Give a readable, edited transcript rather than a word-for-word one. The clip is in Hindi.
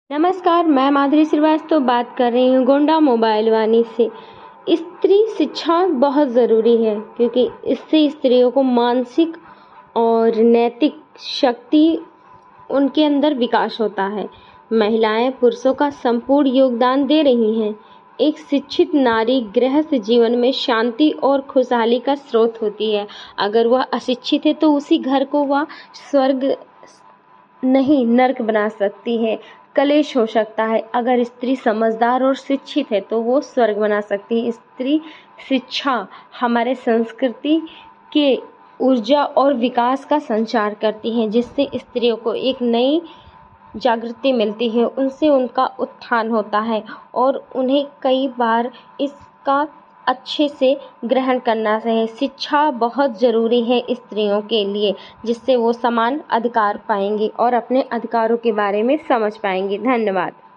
नमस्कार, मैं माधुरी श्रीवास्तव बात कर रही हूँ गोंडा मोबाइल वाणी से। स्त्री शिक्षा बहुत ज़रूरी है क्योंकि इससे स्त्रियों को मानसिक और नैतिक शक्ति उनके अंदर विकास होता है। महिलाएं पुरुषों का संपूर्ण योगदान दे रही हैं। एक शिक्षित नारी गृहस्थ जीवन में शांति और खुशहाली का स्रोत होती है। अगर वह अशिक्षित है तो उसी घर को वह स्वर्ग नहीं नर्क बना सकती है, कलेश हो सकता है। अगर स्त्री समझदार और शिक्षित है तो वो स्वर्ग बना सकती है। स्त्री शिक्षा हमारे संस्कृति के ऊर्जा और विकास का संचार करती है, जिससे स्त्रियों को एक नई जागृति मिलती है, उनसे उनका उत्थान होता है और उन्हें कई बार इसका अच्छे से ग्रहण करना चाहिए। शिक्षा बहुत ज़रूरी है स्त्रियों के लिए, जिससे वो समान अधिकार पाएंगी और अपने अधिकारों के बारे में समझ पाएंगी। धन्यवाद।